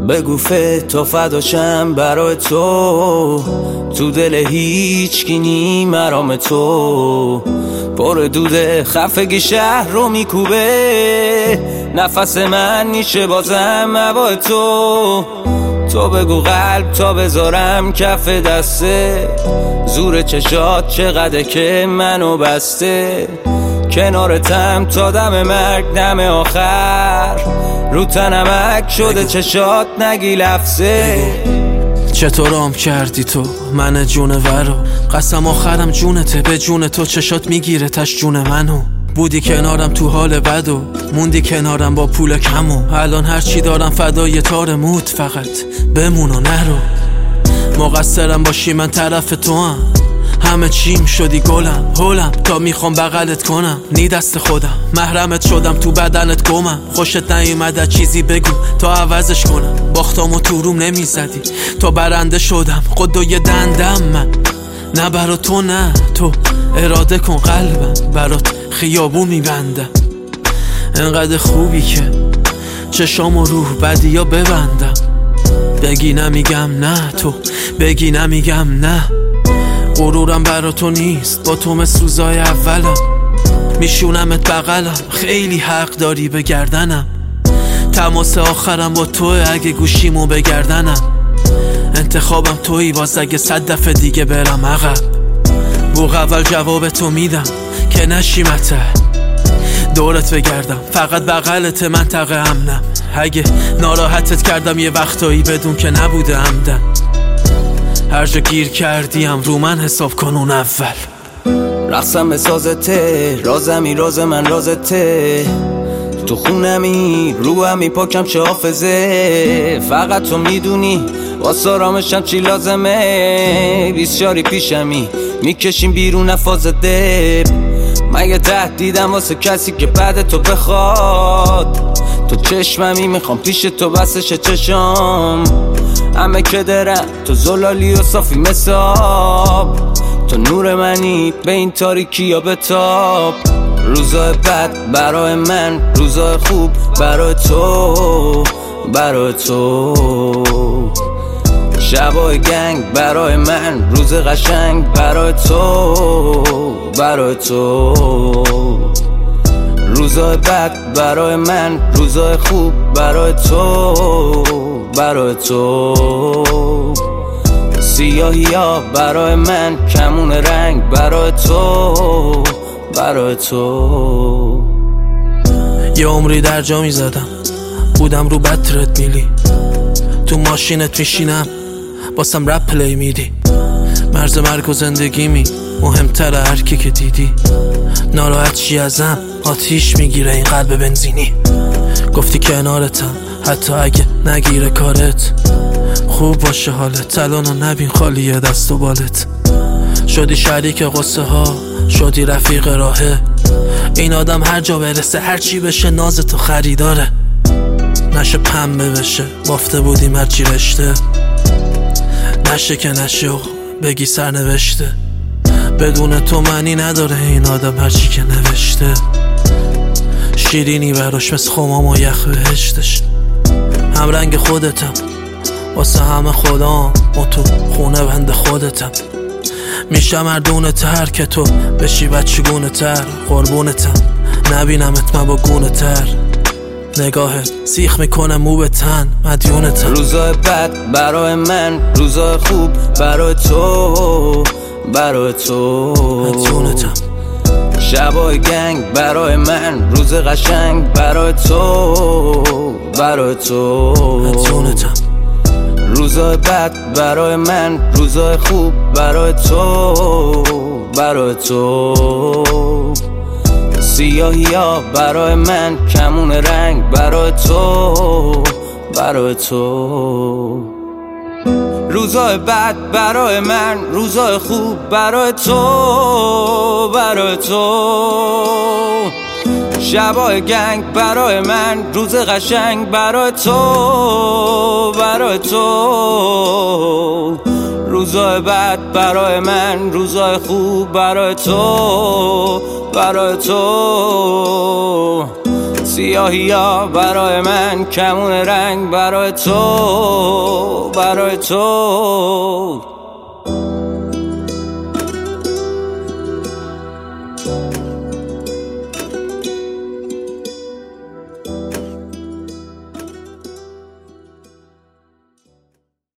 بگو تو فداشم برای تو دل هیچ کی نی مرام تو پر دوده خفگی شهر رو میکوبه نفس من نیشه بازم هوای تو بگو قلب تا بذارم کف دسته زور چشات چقدر که منو بسته کنارتم تا دم مرگ دم آخر رو تنمک شده چشات نگی لفظه چطور آم کردی تو من جونورو قسم آخرم جونته به جون تو چشات میگیره تش جون منو بودی کنارم تو حال بد و موندی کنارم با پول کمو الان هرچی دارم فدای تار موت فقط بمون و نرو مقصرم باشی من طرف تو هم همه چیم شدی گلم هولم تا میخوام بغلت کنم نی دست خودم محرمت شدم تو بدنت گمم خوشت نیومده چیزی بگو تا عوضش کنم باختامو تو روم نمیزدی تا برنده شدم خودوی دندم من نه برا تو نه تو اراده کن قلبم برات خیابو میبندم انقدر خوبی که چشام و روح بدی ها ببندم بگی نمیگم نه تو بگی نمیگم نه غرورم برا تو نیست با تو مثل روزای اولم میشونمت بغلم خیلی حق داری به گردنم تماس آخرم با تو اگه گوشیمو بگردنم انتخابم تویی باز اگه 100 دفعه دیگه برم عقب بوق اول جواب تو میدم که نشیمته دورت بگردم فقط بغلت منطقه امنم اگه ناراحتت کردم یه وقتایی بدون که نبوده عمدن هر جا گیر کردیم رو من حساب کن اون اول رقصم به سازته رازمی راز من رازته تو خونمی روحمی پاکم چه حافظه فقط تو میدونی واسه آرامشم چی لازمه 20 شاری پیشمی میکشیم بیرون نفاز دب مگه تهدیدم واسه کسی که بعد تو بخواد تو چشممی میخوام پیش تو بسش چشام همه که درم تو زلالی و صافی مساب تو نور منی به این تاریکی یا بتاب روزای بد برای من روزای خوب برای تو شبای گنگ برای من روز قشنگ برای تو روزای بد برای من روزای خوب برای تو سیاهی ها برای من کمون رنگ برای تو یه عمری در جا میزدم بودم رو بطرت میلی تو ماشینت میشینم باسم رپ پلی میدی مرز مرگ و زندگیمی مهمتره هر کی که دیدی ناراحت چی ازم آتیش میگیره این قلب بنزینی گفتی کنارتم حتی اگه نگیره کارت خوب باشه حالت الانو نبین خالیه دست و بالت شدی شریک قصه ها شدی رفیق راهه این آدم هر جا برسه هر چی بشه ناز تو خریداره نشه پنبه بشه بافته بودیم هرچی رشته نشه که نشه بگی سرنوشته بدون تو معنی نداره این آدم هرچی که نوشته شیرینی براش مثل خمام و یخ بهشتش هم رنگ خودتم واسه همه خدام و تو خونه بند خودتم میشم مردونه تر که تو بشی بچگونه تر قربونتم نبینمت من با گونه تر نگاهت سیخ میکنه مو به تن مدیونتم روزای بد برای من روزای خوب برای تو مدیونتم شبای گنگ برای من روز قشنگ برای تو مدیونتم روزای بد برای من روزای خوب برای تو سیاهی ها برای من کمون رنگ برای تو روزای بد برای من روزای خوب برای تو شبای گنگ برای من روز قشنگ برای تو روزای بد برای من روزای خوب برای تو سیاهی ها برای من کمون رنگ برای تو